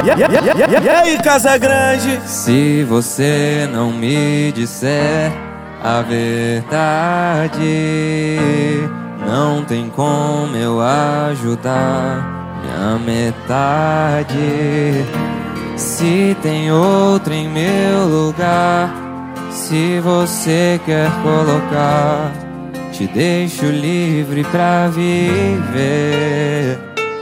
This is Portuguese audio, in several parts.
E aí, Casa Grande? Se você não me disser a verdade, não tem como eu ajudar minha metade. Se tem outro em meu lugar, se você quer colocar, te deixo livre pra viver.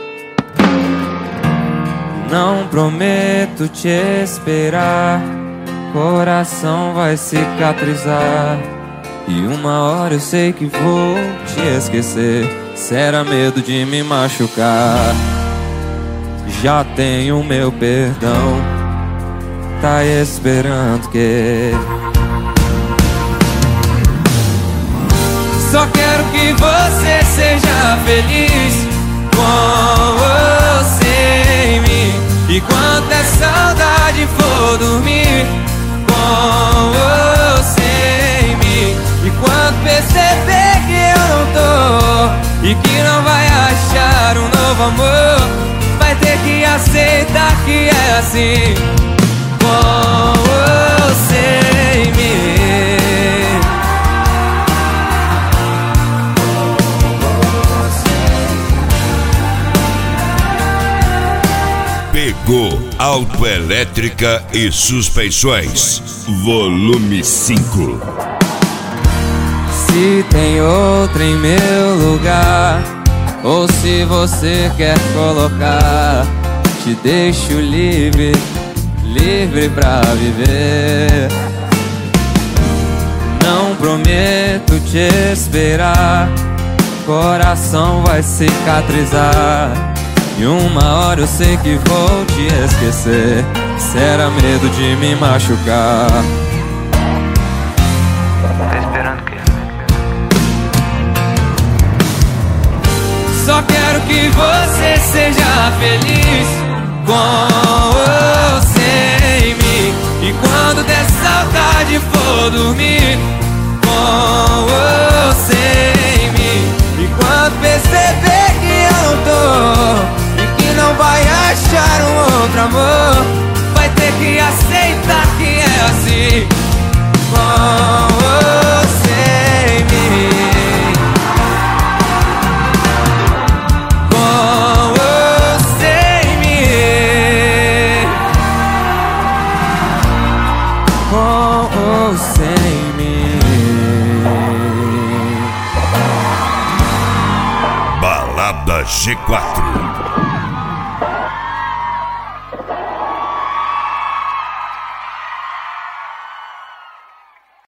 Não prometo te esperar, coração vai cicatrizar, e uma hora eu sei que vou te esquecer. Será medo de me machucar? Já tenho meu perdão, tá esperando que... Só quero que você seja feliz com você em mim. E quando a saudade for dormir com você em mim, e quando perceber que eu não tô e que não vai achar um novo amor, vai ter que aceitar que é assim com você em mim. Pegou Autoelétrica e Suspensões, volume 5. Se tem outro em meu lugar, ou se você quer colocar, te deixo livre, livre pra viver. Não prometo te esperar, coração vai cicatrizar, e uma hora eu sei que vou te esquecer. Será medo de me machucar? Tá esperando o quê? Só quero que você seja feliz com você em mim. E quando der saudade for dormir com você em mim, e quando perceber que eu não tô e que não vai achar um outro amor, vai ter que aceitar que é assim com você em mim. Com você em mim. Com você em mim. Balada G4.